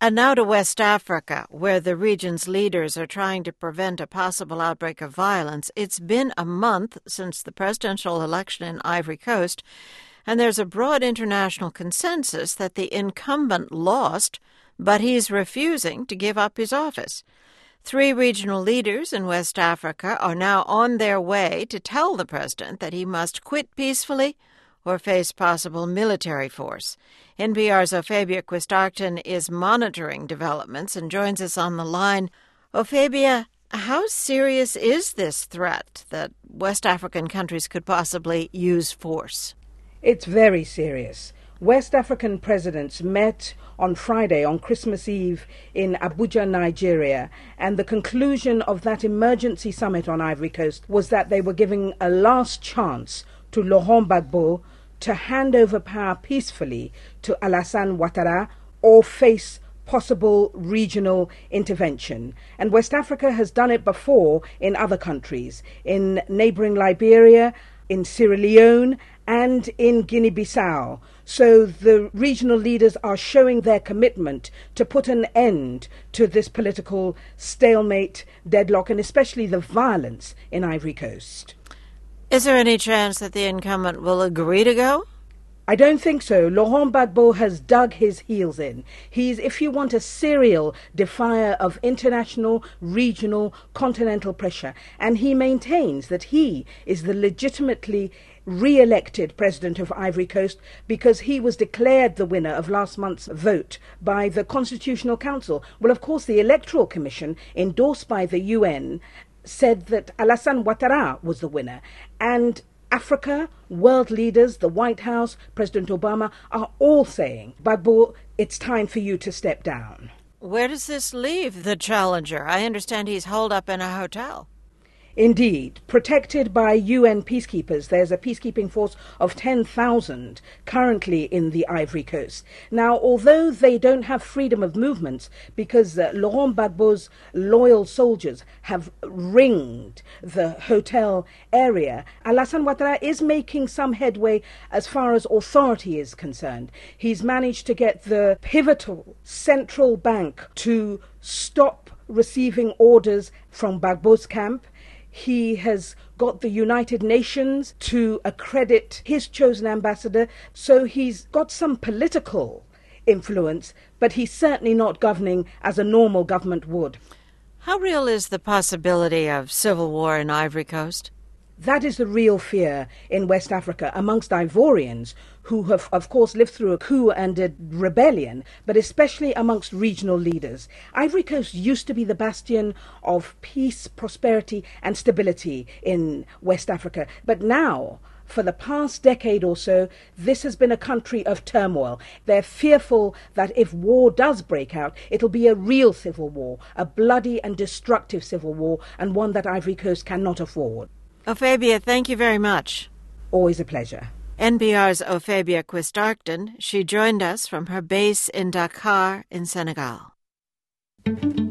And now to West Africa, where the region's leaders are trying to prevent a possible outbreak of violence. It's been a month since the presidential election in Ivory Coast, and there's a broad international consensus that the incumbent lost, but he's refusing to give up his office. 3 regional leaders in West Africa are now on their way to tell the president that he must quit peacefully or face possible military force. NPR's Ophebia Quistarton is monitoring developments and joins us on the line. Ophebia, how serious is this threat that West African countries could possibly use force? It's very serious. West African presidents met on Friday, on Christmas Eve, in Abuja, Nigeria, and the conclusion of that emergency summit on Ivory Coast was that they were giving a last chance to Laurent Gbagbo to hand over power peacefully to Alassane Ouattara or face possible regional intervention. And West Africa has done it before in other countries, in neighboring Liberia, in Sierra Leone, and in Guinea-Bissau. So the regional leaders are showing their commitment to put an end to this political stalemate, deadlock, and especially the violence in Ivory Coast. Is there any chance that the incumbent will agree to go? I don't think so. Laurent Gbagbo has dug his heels in. He's, if you want, a serial defier of international, regional, continental pressure. And he maintains that he is the legitimately re-elected president of Ivory Coast because he was declared the winner of last month's vote by the Constitutional Council. Well, of course, the Electoral Commission, endorsed by the UN, said that Alassane Ouattara was the winner. And Africa, world leaders, the White House, President Obama, are all saying, Gbagbo, it's time for you to step down. Where does this leave the challenger? I understand he's holed up in a hotel. Indeed, protected by UN peacekeepers. There's a peacekeeping force of 10,000 currently in the Ivory Coast. Now, although they don't have freedom of movements because Laurent Gbagbo's loyal soldiers have ringed the hotel area, Alassane Ouattara is making some headway as far as authority is concerned. He's managed to get the pivotal central bank to stop receiving orders from Gbagbo's camp. He has got the United Nations to accredit his chosen ambassador, so he's got some political influence, but he's certainly not governing as a normal government would. How real is the possibility of civil war in Ivory Coast? That is the real fear in West Africa amongst Ivorians who have, of course, lived through a coup and a rebellion, but especially amongst regional leaders. Ivory Coast used to be the bastion of peace, prosperity, and stability in West Africa. But now, for the past decade or so, this has been a country of turmoil. They're fearful that if war does break out, it'll be a real civil war, a bloody and destructive civil war, and one that Ivory Coast cannot afford. Ophebia, thank you very much. Always a pleasure. NPR's Ophebia Quistarton. She joined us from her base in Dakar in Senegal.